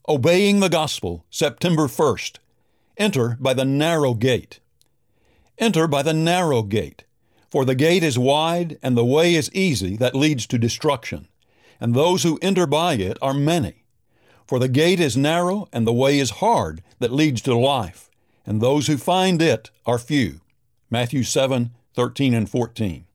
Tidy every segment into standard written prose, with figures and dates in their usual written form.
Obeying the Gospel, September 1st. Enter by the narrow gate. Enter by the narrow gate, for the gate is wide and the way is easy that leads to destruction, and those who enter by it are many. For the gate is narrow and the way is hard that leads to life, and those who find it are few. Matthew 7:13 and 14.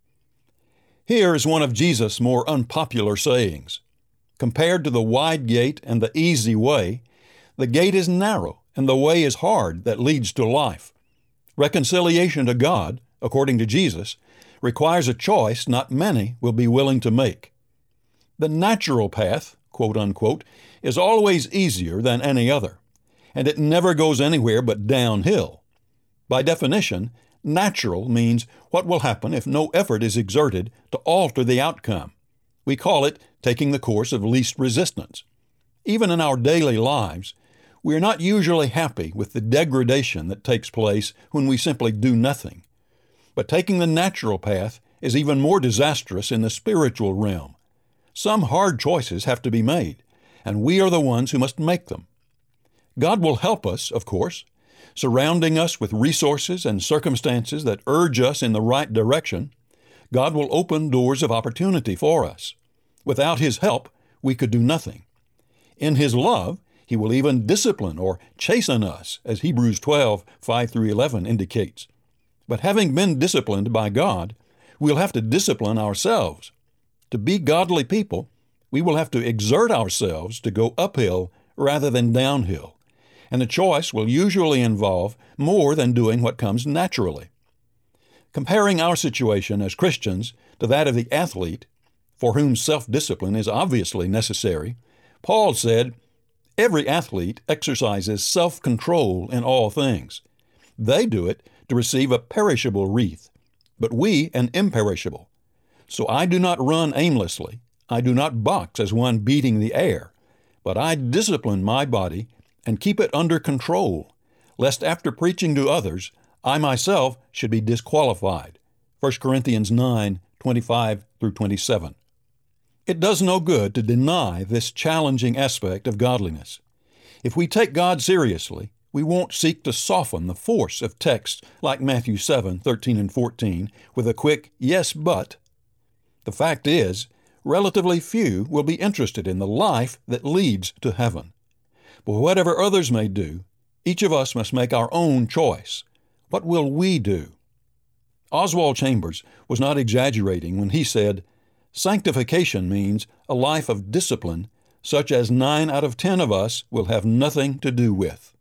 Here is one of Jesus' more unpopular sayings. Compared to the wide gate and the easy way, the gate is narrow and the way is hard that leads to life. Reconciliation to God, according to Jesus, requires a choice not many will be willing to make. The natural path, quote unquote, is always easier than any other, and it never goes anywhere but downhill. By definition, natural means what will happen if no effort is exerted to alter the outcome. We call it taking the course of least resistance. Even in our daily lives, we are not usually happy with the degradation that takes place when we simply do nothing. But taking the natural path is even more disastrous in the spiritual realm. Some hard choices have to be made, and we are the ones who must make them. God will help us, of course, surrounding us with resources and circumstances that urge us in the right direction. God will open doors of opportunity for us. Without His help, we could do nothing. In His love, He will even discipline or chasten us, as Hebrews 12:5-11 indicates. But having been disciplined by God, we'll have to discipline ourselves. To be godly people, we will have to exert ourselves to go uphill rather than downhill, and the choice will usually involve more than doing what comes naturally. Comparing our situation as Christians to that of the athlete, for whom self-discipline is obviously necessary, Paul said, "Every athlete exercises self-control in all things. They do it to receive a perishable wreath, but we an imperishable. So I do not run aimlessly. I do not box as one beating the air, but I discipline my body and keep it under control, lest after preaching to others, I myself should be disqualified." 1 Corinthians 9:25-27. It does no good to deny this challenging aspect of godliness. If we take God seriously, we won't seek to soften the force of texts like Matthew 7:13 and 14 with a quick "yes, but." The fact is, relatively few will be interested in the life that leads to heaven. But whatever others may do, each of us must make our own choice. What will we do? Oswald Chambers was not exaggerating when he said, "Sanctification means a life of discipline such as 9 out of 10 of us will have nothing to do with."